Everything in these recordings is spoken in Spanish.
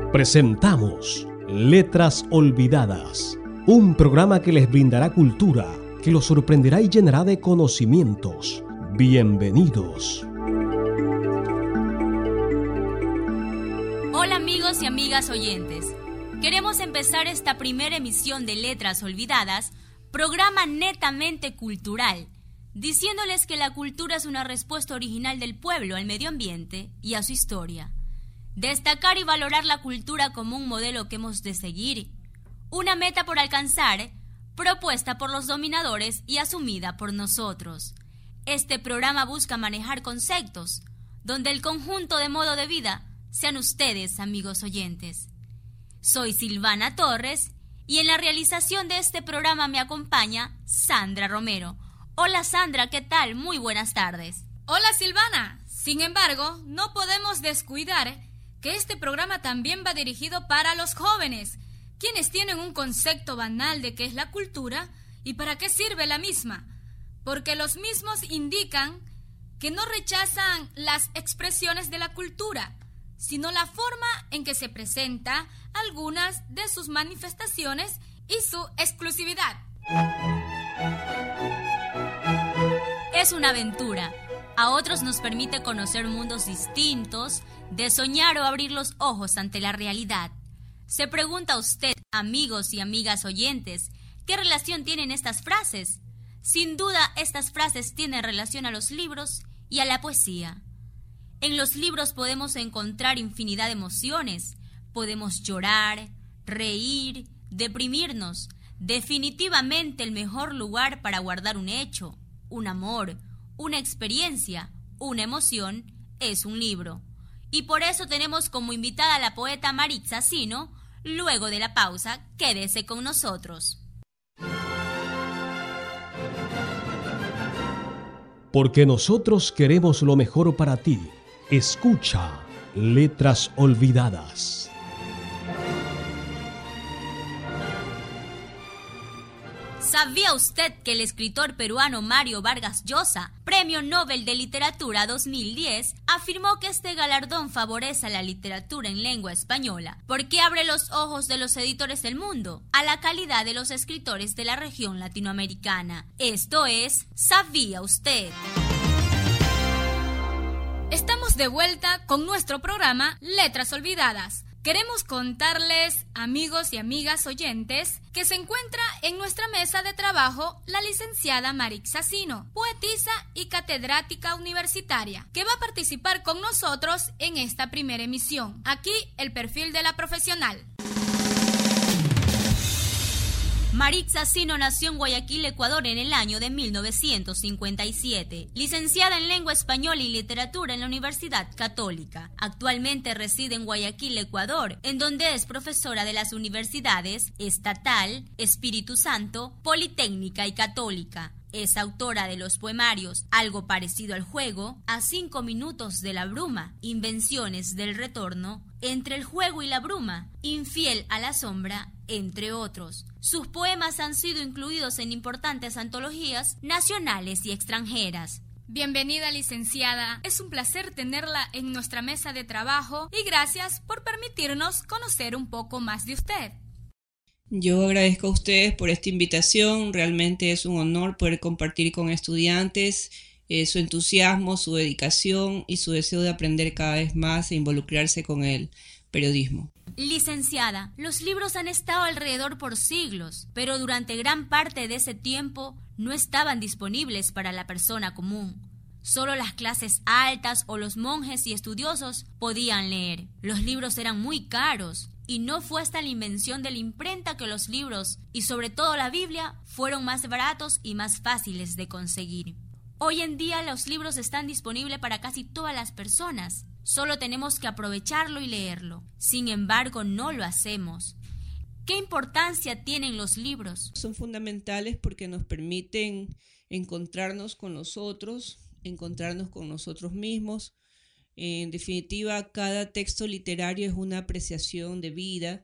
Presentamos Letras Olvidadas, un programa que les brindará cultura, que los sorprenderá y llenará de conocimientos. Bienvenidos. Hola amigos y amigas oyentes. Queremos empezar esta primera emisión de Letras Olvidadas, programa netamente cultural, diciéndoles que la cultura es una respuesta original del pueblo al medio ambiente y a su historia. Destacar y valorar la cultura como un modelo que hemos de seguir, una meta por alcanzar, propuesta por los dominadores y asumida por nosotros. Este programa busca manejar conceptos, donde el conjunto de modo de vida sean ustedes, amigos oyentes. Soy Silvana Torres y en la realización de este programa me acompaña Sandra Romero. Hola Sandra, ¿qué tal? Muy buenas tardes. Hola Silvana. Sin embargo, no podemos descuidar que este programa también va dirigido para los jóvenes, quienes tienen un concepto banal de qué es la cultura y para qué sirve la misma, porque los mismos indican que no rechazan las expresiones de la cultura, sino la forma en que se presenta algunas de sus manifestaciones y su exclusividad. Es una aventura. A otros nos permite conocer mundos distintos, de soñar o abrir los ojos ante la realidad. Se pregunta usted, amigos y amigas oyentes, ¿qué relación tienen estas frases? Sin duda, estas frases tienen relación a los libros y a la poesía. En los libros podemos encontrar infinidad de emociones. Podemos llorar, reír, deprimirnos. Definitivamente el mejor lugar para guardar un hecho, un amor, una experiencia, una emoción, es un libro. Y por eso tenemos como invitada a la poeta Maritza Sino. Luego de la pausa, quédese con nosotros. Porque nosotros queremos lo mejor para ti. Escucha Letras Olvidadas. ¿Sabía usted que el escritor peruano Mario Vargas Llosa, Premio Nobel de Literatura 2010, afirmó que este galardón favorece a la literatura en lengua española porque abre los ojos de los editores del mundo a la calidad de los escritores de la región latinoamericana? Esto es, ¿sabía usted? Estamos de vuelta con nuestro programa Letras Olvidadas. Queremos contarles, amigos y amigas oyentes, que se encuentra en nuestra mesa de trabajo la licenciada Maritza Sino, poetisa y catedrática universitaria, que va a participar con nosotros en esta primera emisión. Aquí el perfil de la profesional. Maritza Sino nació en Guayaquil, Ecuador, en el año de 1957. Licenciada en Lengua Española y Literatura en la Universidad Católica. Actualmente reside en Guayaquil, Ecuador, en donde es profesora de las universidades Estatal, Espíritu Santo, Politécnica y Católica. Es autora de los poemarios Algo parecido al juego, A 5 minutos de la bruma, Invenciones del retorno, Entre el juego y la bruma, Infiel a la sombra, entre otros. Sus poemas han sido incluidos en importantes antologías nacionales y extranjeras. Bienvenida, licenciada. Es un placer tenerla en nuestra mesa de trabajo y gracias por permitirnos conocer un poco más de usted. Yo agradezco a ustedes por esta invitación. Realmente es un honor poder compartir con estudiantes su entusiasmo, su dedicación y su deseo de aprender cada vez más e involucrarse con el periodismo. Licenciada, los libros han estado alrededor por siglos, pero durante gran parte de ese tiempo no estaban disponibles para la persona común. Solo las clases altas o los monjes y estudiosos podían leer. Los libros eran muy caros y no fue hasta la invención de la imprenta que los libros, y sobre todo la Biblia, fueron más baratos y más fáciles de conseguir. Hoy en día los libros están disponibles para casi todas las personas. Solo tenemos que aprovecharlo y leerlo. Sin embargo, no lo hacemos. ¿Qué importancia tienen los libros? Son fundamentales porque nos permiten encontrarnos con nosotros, encontrarnos con nosotros mismos. En definitiva, cada texto literario es una apreciación de vida.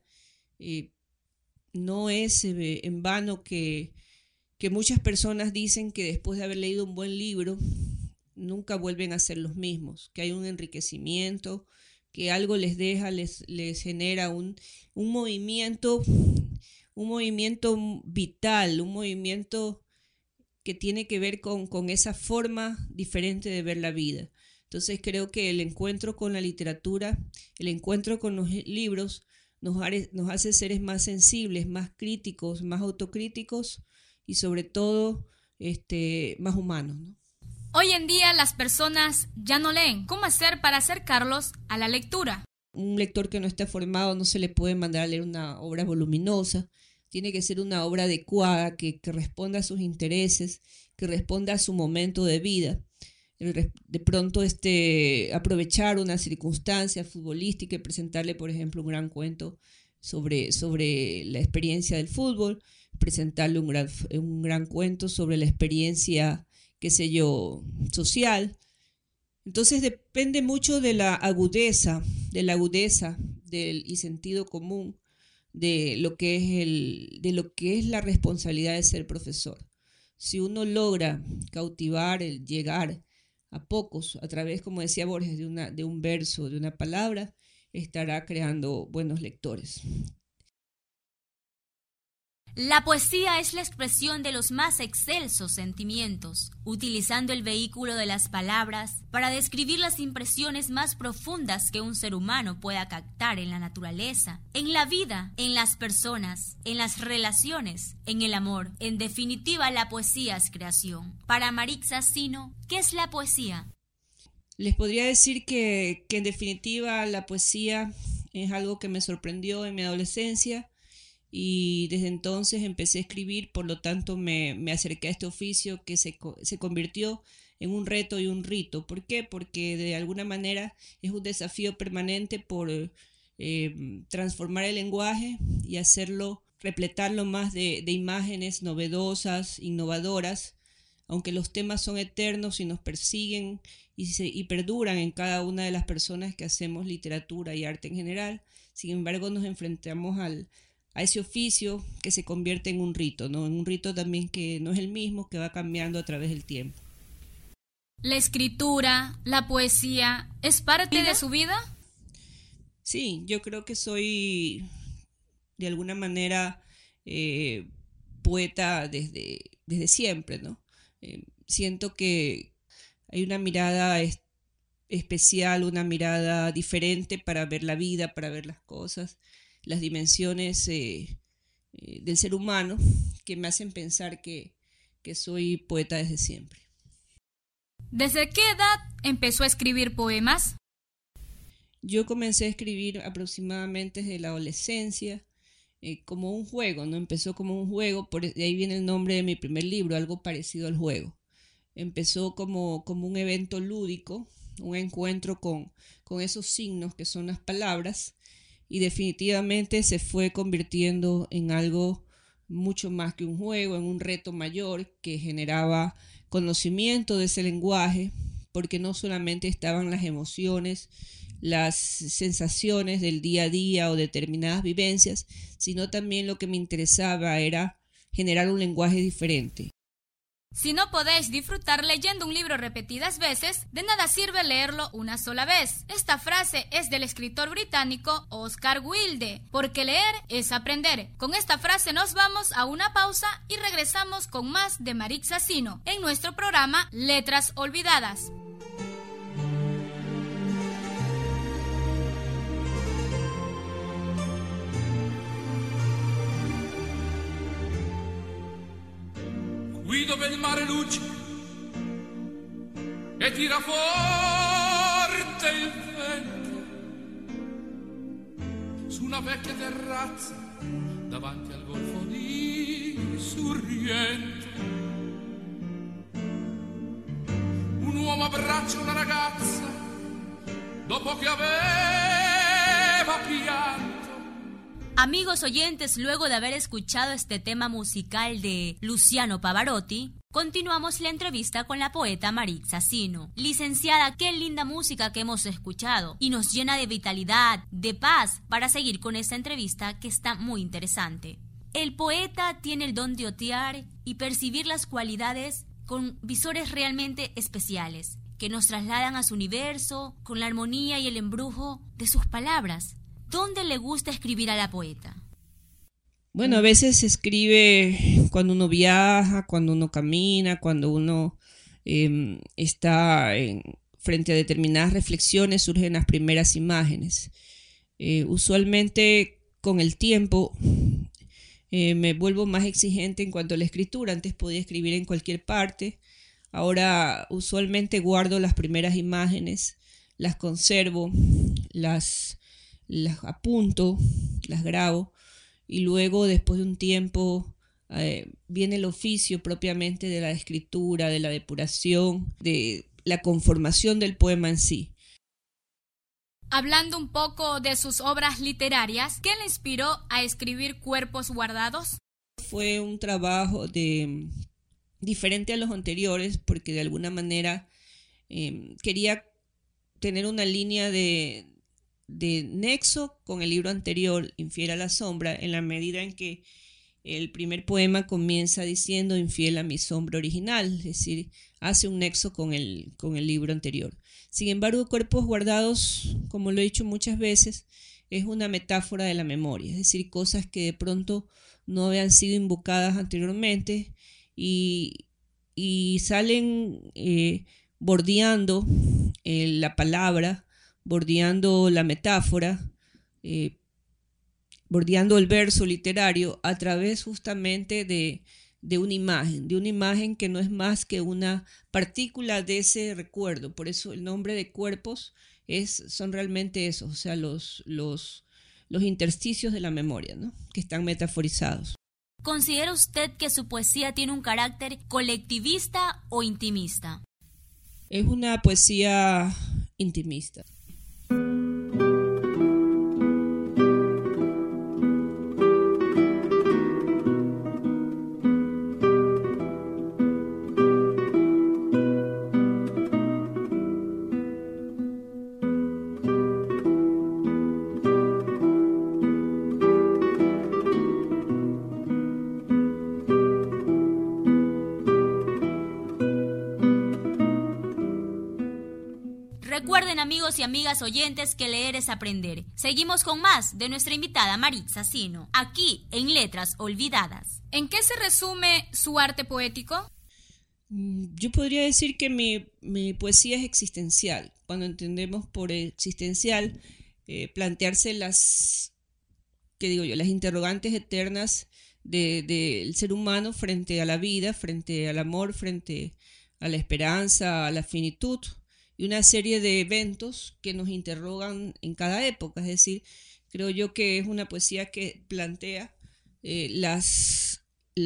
No es en vano que muchas personas dicen que después de haber leído un buen libro, nunca vuelven a ser los mismos, que hay un enriquecimiento, que algo les deja, les genera un movimiento vital, un movimiento que tiene que ver con esa forma diferente de ver la vida. Entonces creo que el encuentro con la literatura, el encuentro con los libros, nos hace seres más sensibles, más críticos, más autocríticos y sobre todo más humanos, ¿no? Hoy en día las personas ya no leen. ¿Cómo hacer para acercarlos a la lectura? Un lector que no está formado no se le puede mandar a leer una obra voluminosa. Tiene que ser una obra adecuada, que responda a sus intereses, que responda a su momento de vida. De pronto aprovechar una circunstancia futbolística y presentarle, por ejemplo, un gran cuento sobre la experiencia del fútbol, presentarle un gran cuento sobre la experiencia, qué sé yo, social. Entonces depende mucho de la agudeza y sentido común de lo que es la responsabilidad de ser profesor. Si uno logra cautivar, llegar a pocos a través, como decía Borges, de un verso, de una palabra, estará creando buenos lectores. La poesía es la expresión de los más excelsos sentimientos, utilizando el vehículo de las palabras para describir las impresiones más profundas que un ser humano pueda captar en la naturaleza, en la vida, en las personas, en las relaciones, en el amor. En definitiva, la poesía es creación. Para Maritza Sino, ¿qué es la poesía? Les podría decir que en definitiva la poesía es algo que me sorprendió en mi adolescencia. Y desde entonces empecé a escribir, por lo tanto me acerqué a este oficio que se convirtió en un reto y un rito. ¿Por qué? Porque de alguna manera es un desafío permanente por transformar el lenguaje y repletarlo más de imágenes novedosas, innovadoras, aunque los temas son eternos y nos persiguen y perduran en cada una de las personas que hacemos literatura y arte en general. Sin embargo, nos enfrentamos a ese oficio que se convierte en un rito, ¿no? En un rito también que no es el mismo, que va cambiando a través del tiempo. ¿La escritura, la poesía, es parte de su vida? Sí, yo creo que soy de alguna manera poeta desde siempre, ¿no? Siento que hay una mirada especial, una mirada diferente para ver la vida, para ver las cosas, las dimensiones del ser humano, que me hacen pensar que soy poeta desde siempre. ¿Desde qué edad empezó a escribir poemas? Yo comencé a escribir aproximadamente desde la adolescencia, como un juego, ¿no? Empezó como un juego, de ahí viene el nombre de mi primer libro, algo parecido al juego. Empezó como un evento lúdico, un encuentro con esos signos que son las palabras, y definitivamente se fue convirtiendo en algo mucho más que un juego, en un reto mayor que generaba conocimiento de ese lenguaje, porque no solamente estaban las emociones, las sensaciones del día a día o determinadas vivencias, sino también lo que me interesaba era generar un lenguaje diferente. Si no podéis disfrutar leyendo un libro repetidas veces, de nada sirve leerlo una sola vez. Esta frase es del escritor británico Oscar Wilde, porque leer es aprender. Con esta frase nos vamos a una pausa y regresamos con más de Maritza Sino en nuestro programa Letras Olvidadas. Qui dove il mare luccica e tira forte il vento, su una vecchia terrazza davanti al golfo di Sorrento, un uomo abbraccia una ragazza dopo che aveva pianto. Amigos oyentes, luego de haber escuchado este tema musical de Luciano Pavarotti, continuamos la entrevista con la poeta Maritza Sino. Licenciada, qué linda música que hemos escuchado y nos llena de vitalidad, de paz para seguir con esta entrevista que está muy interesante. El poeta tiene el don de otear y percibir las cualidades con visores realmente especiales. que nos trasladan a su universo con la armonía y el embrujo de sus palabras. ¿Dónde le gusta escribir a la poeta? Bueno, a veces se escribe cuando uno viaja, cuando uno camina, cuando uno está frente a determinadas reflexiones, surgen las primeras imágenes. Usualmente con el tiempo me vuelvo más exigente en cuanto a la escritura. Antes podía escribir en cualquier parte. Ahora usualmente guardo las primeras imágenes, las conservo, las apunto, las grabo y luego después de un tiempo viene el oficio propiamente de la escritura, de la depuración, de la conformación del poema en sí. Hablando un poco de sus obras literarias, ¿qué le inspiró a escribir Cuerpos Guardados? Fue un trabajo diferente a los anteriores porque de alguna manera quería tener una línea de nexo con el libro anterior, Infiel a la sombra, en la medida en que el primer poema comienza diciendo infiel a mi sombra original, es decir, hace un nexo con el libro anterior. Sin embargo, Cuerpos Guardados, como lo he dicho muchas veces, es una metáfora de la memoria, es decir, cosas que de pronto no habían sido invocadas anteriormente y salen bordeando la palabra, bordeando la metáfora, bordeando el verso literario a través justamente de una imagen que no es más que una partícula de ese recuerdo. Por eso el nombre de Cuerpos son realmente esos, o sea, los intersticios de la memoria, ¿no? Que están metaforizados. ¿Considera usted que su poesía tiene un carácter colectivista o intimista? Es una poesía intimista. Recuerden, amigos y amigas oyentes, que leer es aprender. Seguimos con más de nuestra invitada Maritza Sino, aquí en Letras Olvidadas. ¿En qué se resume su arte poético? Yo podría decir que mi poesía es existencial. Cuando entendemos por existencial, plantearse las interrogantes eternas del ser humano frente a la vida, frente al amor, frente a la esperanza, a la finitud, y una serie de eventos que nos interrogan en cada época. Es decir, creo yo que es una poesía que plantea las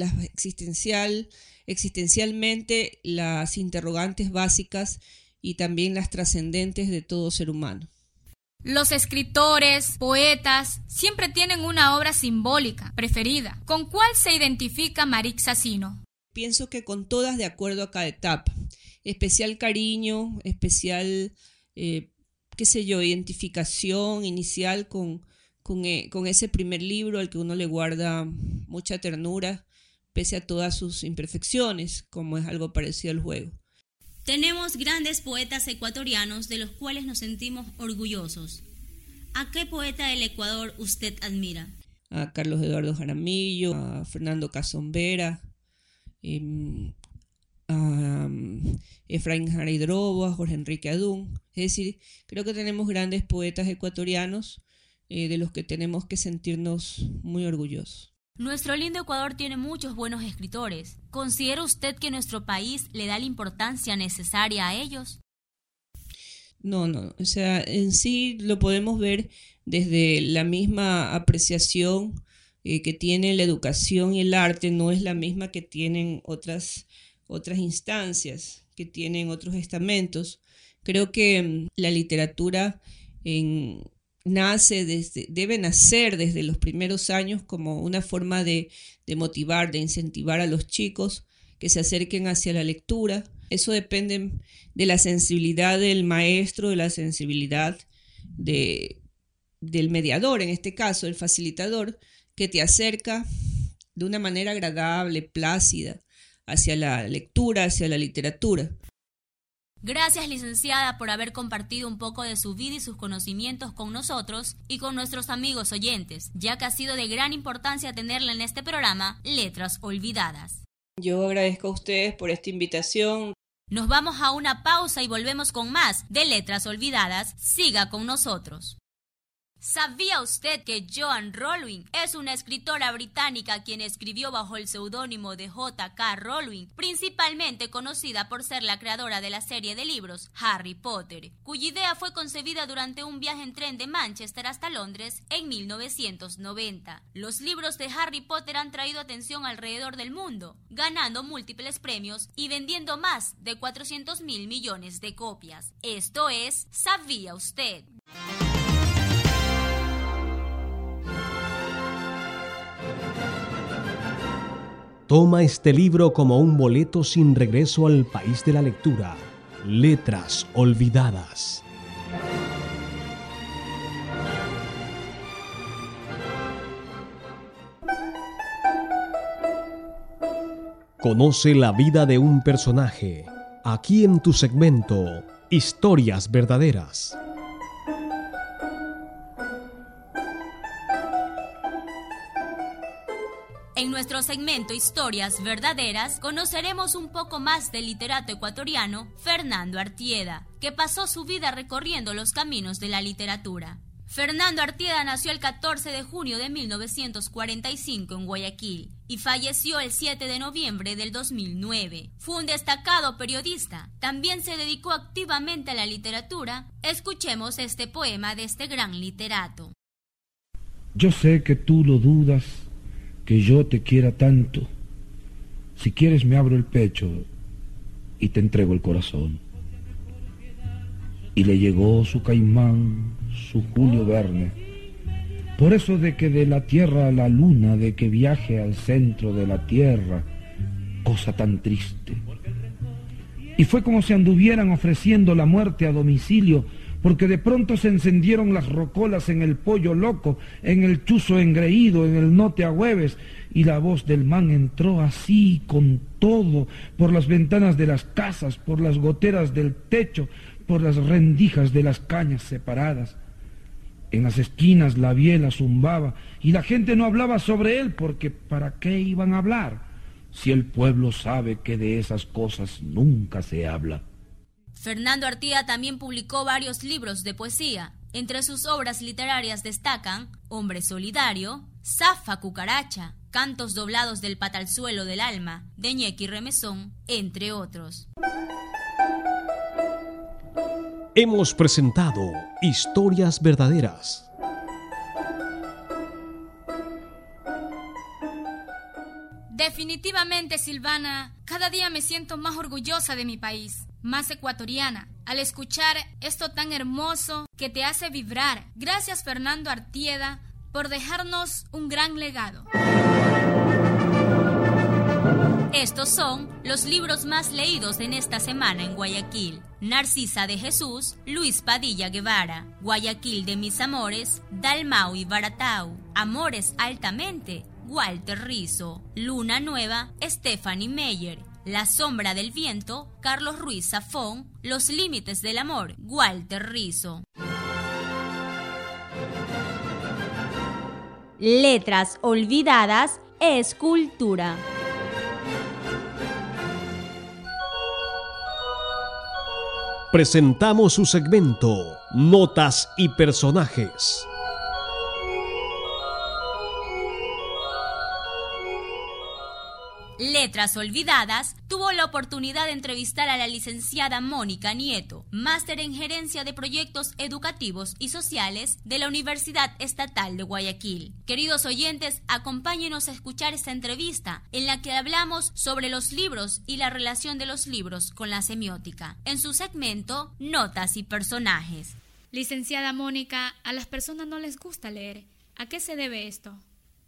existencialmente las interrogantes básicas y también las trascendentes de todo ser humano. Los escritores, poetas, siempre tienen una obra simbólica preferida. ¿Con cuál se identifica Maritza Sino? Pienso que con todas de acuerdo a cada etapa. Especial cariño, especial, identificación inicial con ese primer libro al que uno le guarda mucha ternura, pese a todas sus imperfecciones, como es algo parecido al juego. Tenemos grandes poetas ecuatorianos de los cuales nos sentimos orgullosos. ¿A qué poeta del Ecuador usted admira? A Carlos Eduardo Jaramillo, a Fernando Cazombera, a Efraín Jaridrobo, a Jorge Enrique Adún. Es decir, creo que tenemos grandes poetas ecuatorianos de los que tenemos que sentirnos muy orgullosos. Nuestro lindo Ecuador tiene muchos buenos escritores. ¿Considera usted que nuestro país le da la importancia necesaria a ellos? No. O sea, en sí lo podemos ver desde la misma apreciación que tiene la educación y el arte. No es la misma que tienen otras instancias, que tienen otros estamentos. Creo que la literatura debe nacer desde los primeros años como una forma de motivar, de incentivar a los chicos que se acerquen hacia la lectura. Eso depende de la sensibilidad del maestro, de la sensibilidad del mediador, en este caso, el facilitador, que te acerca de una manera agradable, plácida, hacia la lectura, hacia la literatura. Gracias, licenciada, por haber compartido un poco de su vida y sus conocimientos con nosotros y con nuestros amigos oyentes, ya que ha sido de gran importancia tenerla en este programa, Letras Olvidadas. Yo agradezco a ustedes por esta invitación. Nos vamos a una pausa y volvemos con más de Letras Olvidadas. Siga con nosotros. ¿Sabía usted que Joanne Rowling es una escritora británica quien escribió bajo el seudónimo de J.K. Rowling, principalmente conocida por ser la creadora de la serie de libros Harry Potter, cuya idea fue concebida durante un viaje en tren de Manchester hasta Londres en 1990? Los libros de Harry Potter han traído atención alrededor del mundo, ganando múltiples premios y vendiendo más de 400.000 millones de copias. Esto es ¿Sabía usted? Toma este libro como un boleto sin regreso al país de la lectura. Letras Olvidadas. Conoce la vida de un personaje, aquí en tu segmento Historias Verdaderas. En nuestro segmento Historias Verdaderas conoceremos un poco más del literato ecuatoriano Fernando Artieda, que pasó su vida recorriendo los caminos de la literatura. Fernando Artieda nació el 14 de junio de 1945 en Guayaquil y falleció el 7 de noviembre del 2009. Fue un destacado periodista. También se dedicó activamente a la literatura. Escuchemos este poema de este gran literato. Yo sé que tú lo dudas, que yo te quiera tanto. Si quieres me abro el pecho y te entrego el corazón. Y le llegó su Caimán, su Julio Verne. Por eso de que de la tierra a la luna, de que viaje al centro de la tierra, cosa tan triste. Y fue como si anduvieran ofreciendo la muerte a domicilio, porque de pronto se encendieron las rocolas en el pollo loco, en el chuzo engreído, en el no te agüeves, y la voz del man entró así, con todo, por las ventanas de las casas, por las goteras del techo, por las rendijas de las cañas separadas. En las esquinas la biela zumbaba, y la gente no hablaba sobre él, porque ¿para qué iban a hablar? Si el pueblo sabe que de esas cosas nunca se habla. Fernando Artieda también publicó varios libros de poesía. Entre sus obras literarias destacan Hombre Solidario, Zafa Cucaracha, Cantos doblados del patalzuelo del alma, de Ñequi Remesón, entre otros. Hemos presentado Historias Verdaderas. Definitivamente, Silvana, cada día me siento más orgullosa de mi país, más ecuatoriana, al escuchar esto tan hermoso que te hace vibrar. Gracias, Fernando Artieda, por dejarnos un gran legado. Estos son los libros más leídos en esta semana en Guayaquil. Narcisa de Jesús, Luis Padilla Guevara. Guayaquil de mis amores, Dalmau y Baratau. Amores altamente, Walter Rizzo. Luna Nueva, Stephanie Meyer. La sombra del viento, Carlos Ruiz Zafón. Los límites del amor, Walter Rizzo. Letras Olvidadas es cultura. Presentamos su segmento Notas y Personajes. Letras Olvidadas tuvo la oportunidad de entrevistar a la licenciada Mónica Nieto, máster en Gerencia de Proyectos Educativos y Sociales de la Universidad Estatal de Guayaquil. Queridos oyentes, acompáñenos a escuchar esta entrevista en la que hablamos sobre los libros y la relación de los libros con la semiótica, en su segmento Notas y Personajes. Licenciada Mónica, a las personas no les gusta leer. ¿A qué se debe esto?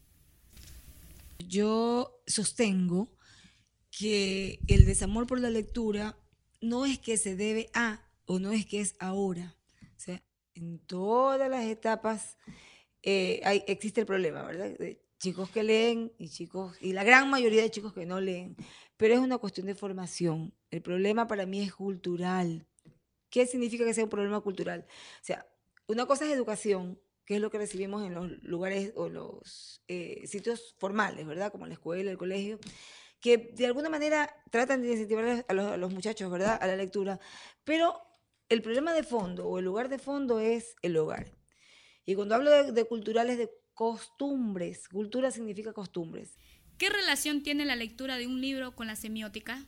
Yo sostengo que el desamor por la lectura no es que se debe a o no es que es ahora. O sea, en todas las etapas existe el problema, ¿verdad? De chicos que leen y la gran mayoría de chicos que no leen. Pero es una cuestión de formación. El problema para mí es cultural. ¿Qué significa que sea un problema cultural? O sea, una cosa es educación, que es lo que recibimos en los lugares o los sitios formales, ¿verdad? Como la escuela, el colegio, que de alguna manera tratan de incentivar a los muchachos, ¿verdad?, a la lectura. Pero el problema de fondo o el lugar de fondo es el hogar. Y cuando hablo de culturales, de costumbres, cultura significa costumbres. ¿Qué relación tiene la lectura de un libro con la semiótica?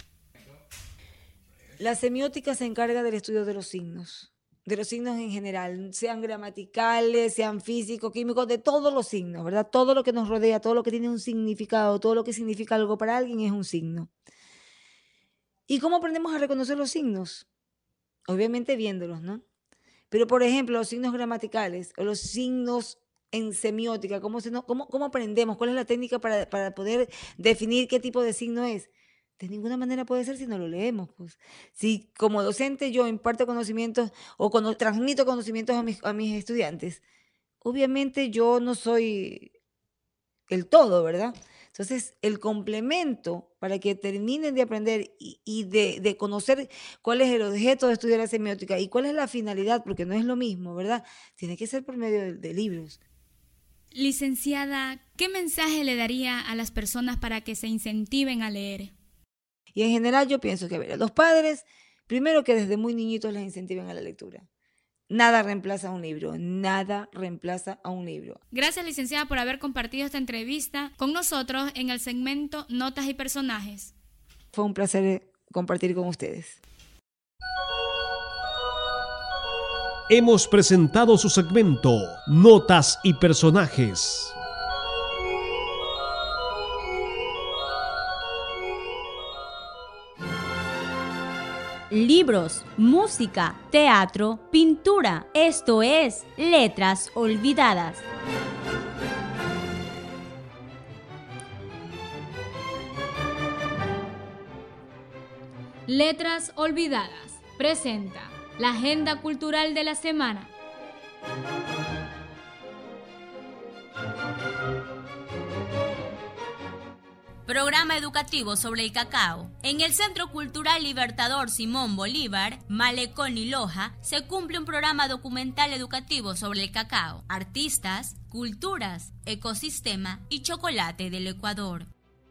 La semiótica se encarga del estudio de los signos en general, sean gramaticales, sean físicos, químicos, de todos los signos, ¿verdad? Todo lo que nos rodea, todo lo que tiene un significado, todo lo que significa algo para alguien es un signo. ¿Y cómo aprendemos a reconocer los signos? Obviamente viéndolos, ¿no? Pero, por ejemplo, los signos gramaticales o los signos en semiótica, ¿cómo aprendemos? ¿Cuál es la técnica para poder definir qué tipo de signo es? De ninguna manera puede ser si no lo leemos. Pues. Si como docente yo imparto conocimientos o transmito conocimientos a mis estudiantes, obviamente yo no soy el todo, ¿verdad? Entonces, el complemento para que terminen de aprender y de conocer cuál es el objeto de estudiar la semiótica y cuál es la finalidad, porque no es lo mismo, ¿verdad? Tiene que ser por medio de libros. Licenciada, ¿qué mensaje le daría a las personas para que se incentiven a leer? Y en general yo pienso que, a ver, a los padres, primero que desde muy niñitos les incentiven a la lectura. Nada reemplaza a un libro, nada reemplaza a un libro. Gracias, licenciada, por haber compartido esta entrevista con nosotros en el segmento Notas y Personajes. Fue un placer compartir con ustedes. Hemos presentado su segmento Notas y Personajes. Libros, música, teatro, pintura. Esto es Letras Olvidadas. Letras Olvidadas presenta la agenda cultural de la semana. Programa educativo sobre el cacao. En el Centro Cultural Libertador Simón Bolívar, Malecón y Loja, se cumple un programa documental educativo sobre el cacao, artistas, culturas, ecosistema y chocolate del Ecuador.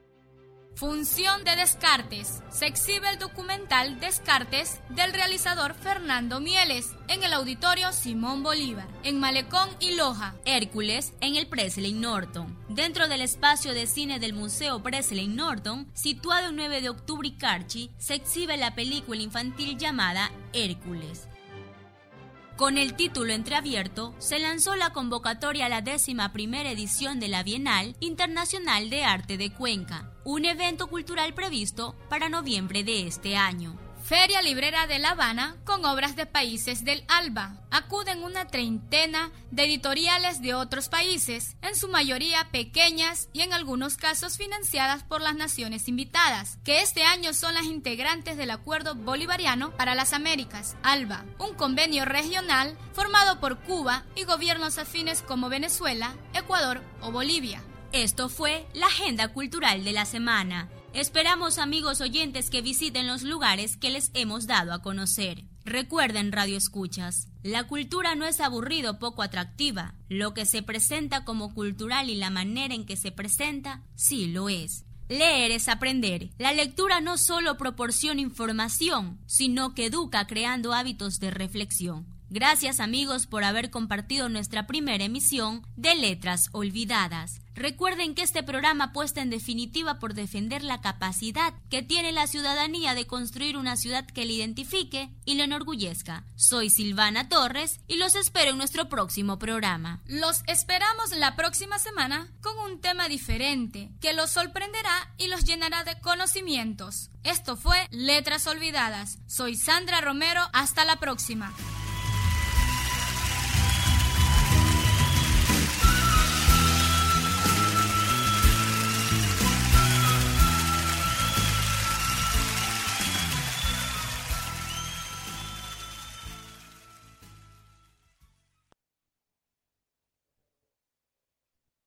Función de Descartes. Se exhibe el documental Descartes del realizador Fernando Mieles en el Auditorio Simón Bolívar, en Malecón y Loja. Hércules en el Presley Norton. Dentro del espacio de cine del Museo Presley Norton, situado en 9 de octubre y Carchi, se exhibe la película infantil llamada Hércules. Con el título entreabierto, se lanzó la convocatoria a la 11ª edición de la Bienal Internacional de Arte de Cuenca, un evento cultural previsto para noviembre de este año. Feria Librera de La Habana con obras de países del ALBA. Acuden una treintena de editoriales de otros países, en su mayoría pequeñas y en algunos casos financiadas por las naciones invitadas, que este año son las integrantes del Acuerdo Bolivariano para las Américas, ALBA, un convenio regional formado por Cuba y gobiernos afines como Venezuela, Ecuador o Bolivia. Esto fue la agenda cultural de la semana. Esperamos, amigos oyentes, que visiten los lugares que les hemos dado a conocer. Recuerden, Radio Escuchas, la cultura no es aburrida o poco atractiva. Lo que se presenta como cultural y la manera en que se presenta, sí lo es. Leer es aprender. La lectura no solo proporciona información, sino que educa creando hábitos de reflexión. Gracias, amigos, por haber compartido nuestra primera emisión de Letras Olvidadas. Recuerden que este programa apuesta en definitiva por defender la capacidad que tiene la ciudadanía de construir una ciudad que le identifique y le enorgullezca. Soy Silvana Torres y los espero en nuestro próximo programa. Los esperamos la próxima semana con un tema diferente que los sorprenderá y los llenará de conocimientos. Esto fue Letras Olvidadas. Soy Sandra Romero. Hasta la próxima.